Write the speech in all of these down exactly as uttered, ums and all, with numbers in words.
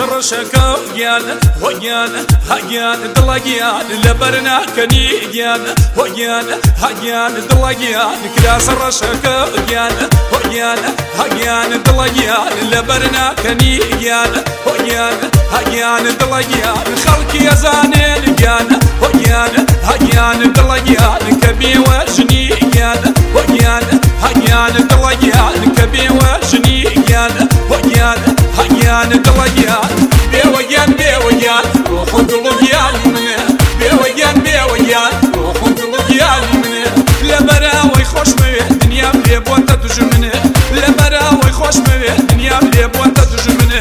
رشكا ويانا ويانا هيانا دلقيان لبرنا كنيانا ويانا هيانا دلقيان كلاس رشكا ويانا ويانا هيانا دلقيان لبرنا كنيانا ويانا هيانا دلقيان خلقي يا زانين يانا ويانا هيانا دلقيان كبي وجنيانا ويانا هيانا دلقيان كبي وجنيانا ويانا هيانا دلقيان بيويان بيويان روح دلقيان منه بيويان بيويان روح دلقيان منه لبرا ويخش ميه دنيا بليب وانت تجمنه لبرا ويخش ميه دنيا بليب وانت تجمنه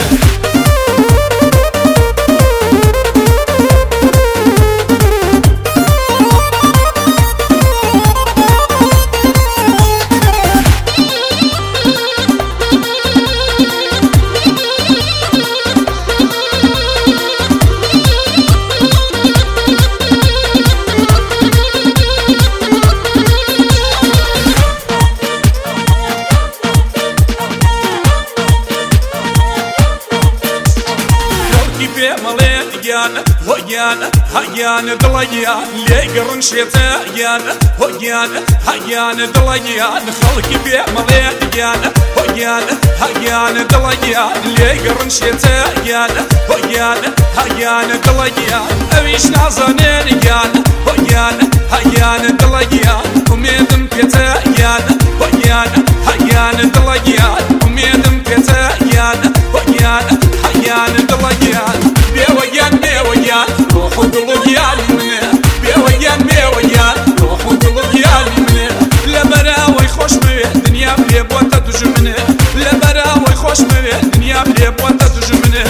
يانا ويانا هيانا دلقيان ليقرن شيتا يانا ويانا هيانا دلقيان خلقي بيعملين يانا ويانا هيانا دلقيان ليقرن شيتا يانا ويانا هيانا دلقيان اويش نازنين يانا ويانا هيانا دلقيان وميدم بيتا يانا ويانا هيانا دلقيان وميدم بيتا يانا ويانا هيانا دلقيان بيويان بيويان روح دلقيان منه بيويان بيويان روح دلقيان منه لبرا ويخش ميه دنيا بليب وانت تجمنه لبرا ويخش ميه دنيا بليب وانت تجمنه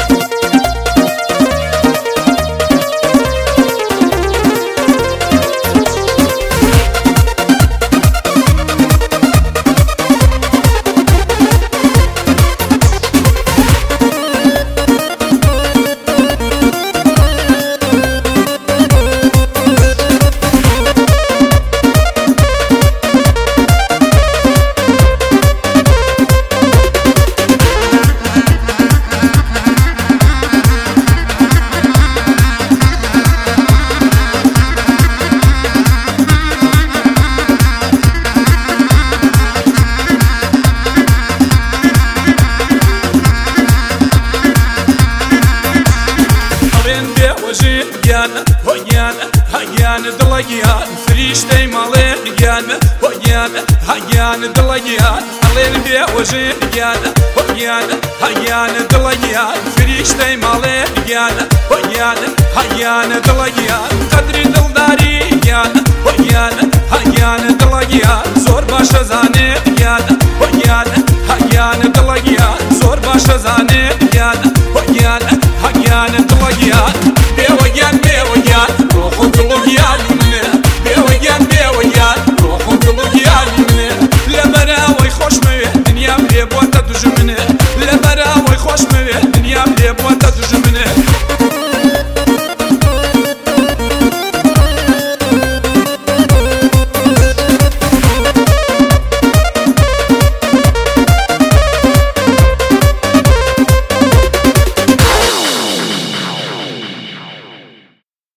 يانا ويانا هيانا دلقيان فريشتي مالين يانا ويانا هيانا دلقيان علين بيا وجين يانا ويانا هيانا دلقيان فريشتي مالين يانا ويانا هيانا دلقيان قدري دلداري يانا ويانا هيانا دلقيان زور باشا زاني يانا ويانا هيانا دلقيان زور باشا زاني